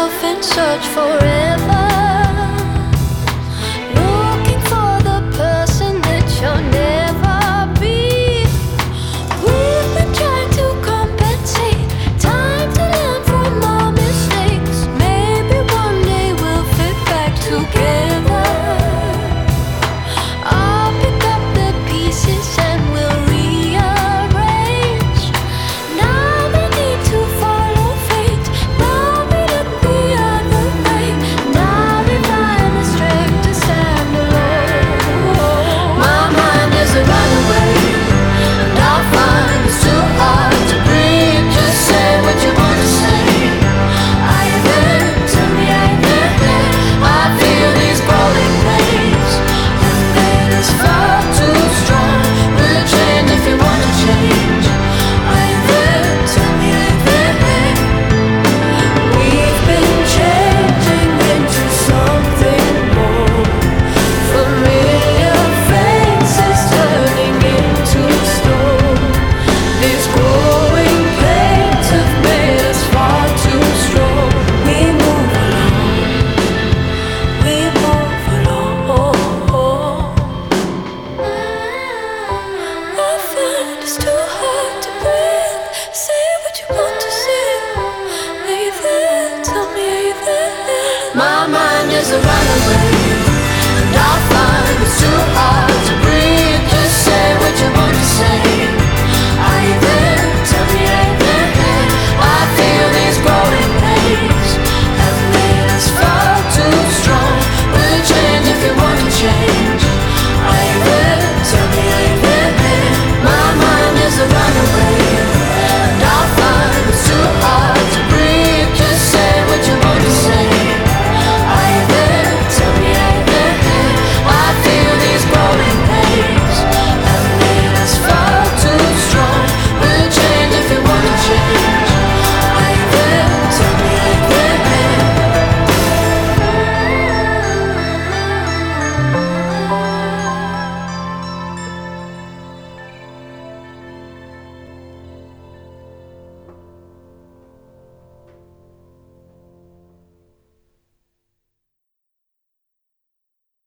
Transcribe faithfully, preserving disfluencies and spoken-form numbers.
yourself and search forever, looking for the person that you'll never be. We've been trying to compensate, time to learn from our mistakes. Maybe one day we'll fit back together. I'll pick up the pieces and we'll rearrange. Now we need to follow fate. Now we look the other way. Now we find the strength to stand alone. My mind is a runaway, and I find it's too hard to breathe. Just say what you want to say. I heard, tell me I heard. I feel these growing pains. The pain is far too strong. We'll change if you want to change. I heard, tell me I heard. We've been changing into something more. Familiar faces turning into stone. These growing pains have made us far too strong. We move along, we move along. I find it's too hard to breathe. Say what you want to say. Are you there? Tell me, are you there? My mind is a runaway.